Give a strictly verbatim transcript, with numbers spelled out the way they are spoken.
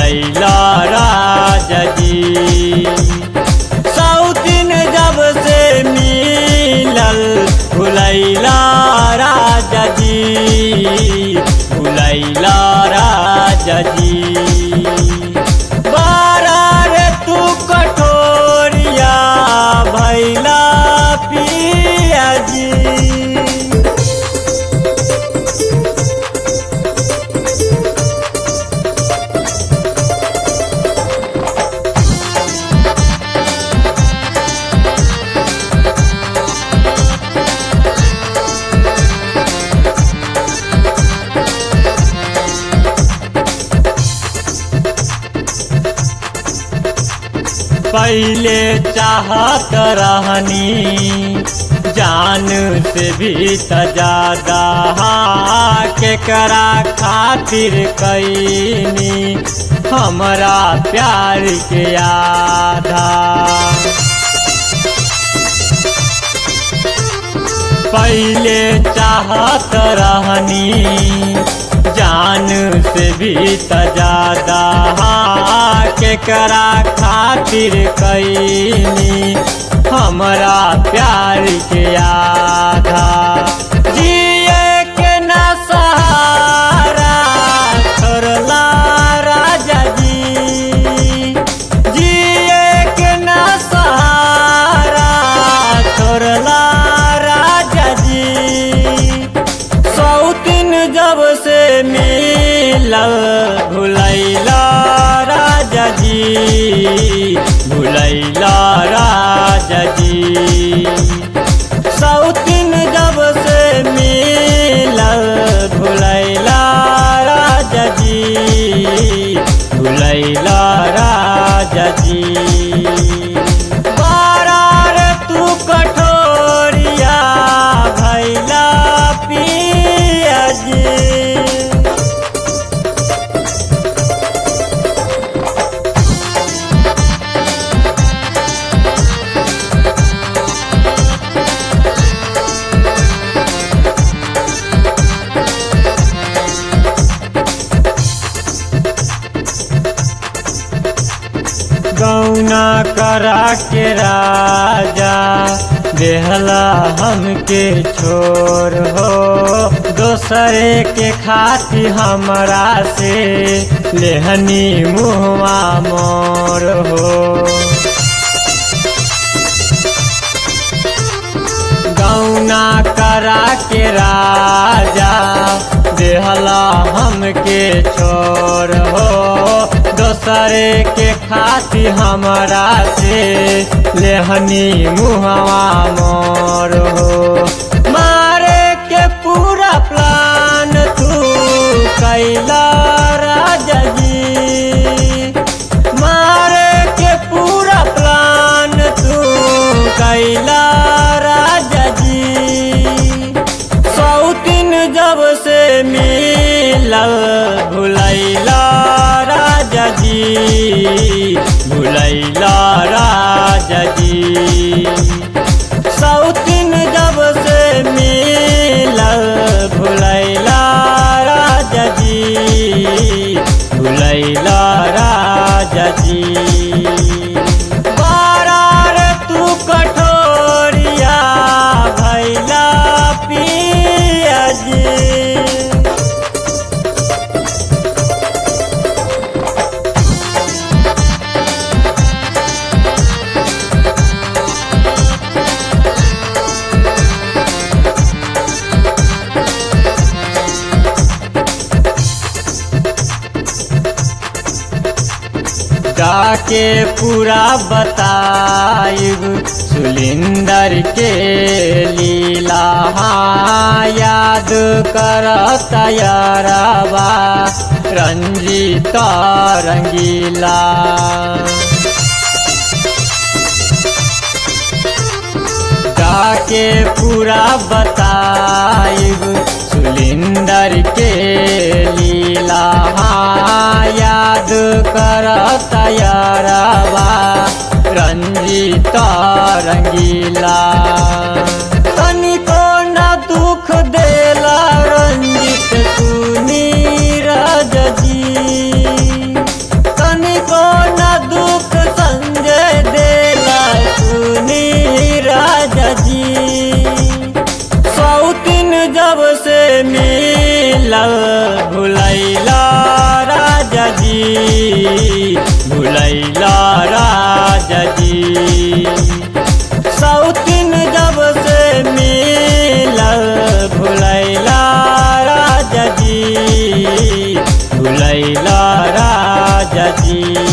भुलैला राजा जी। सौतीन जब से मिलल भुलैला राजा जी, भुलैला राजा जी। बारा रे तू कठोरिया भैला पिया जी। पहले चाहत रहनी जान से भी ज्यादा, केकरा खातिर कैनी हमरा प्यार के आधा। पहले चाहत रहनी जान से भी ज्यादा, केकरा खातिर कैनी हमरा प्यार के आधा। जिए के ना सहारा छोड़ला राजा जी, जिए के ना सहारा छोड़ला राजा जी। सौतीन जब से मिलल भुलैला राजा जी, भुलैला राजा जी। सौतीन जब से मिलल भुलैला राजा जी, भुलैला राजा जी। बारा रे तू कठोरिया भैला पिया जी। गौना करा के राजा देहला हमके छोर हो, दोसरे के खातिर हमरा से लेहनी मुहवा मोर हो। गौना करा के राजा देहला हमके छोर हो, दोसरे के खातिर हमरा से लेहनी मुहवा मोर हो। मारे के पूरा प्लान तू कैला राजा जी, मारे के पूरा प्लान तू कैला राजा जी। सौतीन जब से मिलल भुलैला राजा जी, भुलैला राजा जी। सौतीन जब से मिलल भुलैला राजा जी, भुलैला राजा जी। बारा रे तू कठोरिया भैला पिया जी। जाके पूरा बताइब सुलिंदर के लीला, याद करत यारबा रंजीत रंगीला। जाके पूरा बताइब सुलिंदर के लीला, याद करत यारबा रंजीत रंगीला। तनिको न दुख देला रंजीत सुनी राजा जी, भुलैला राजा जी। सौतीन जब से मिलल भुलैला राजा जी, भुलैला राजा जी।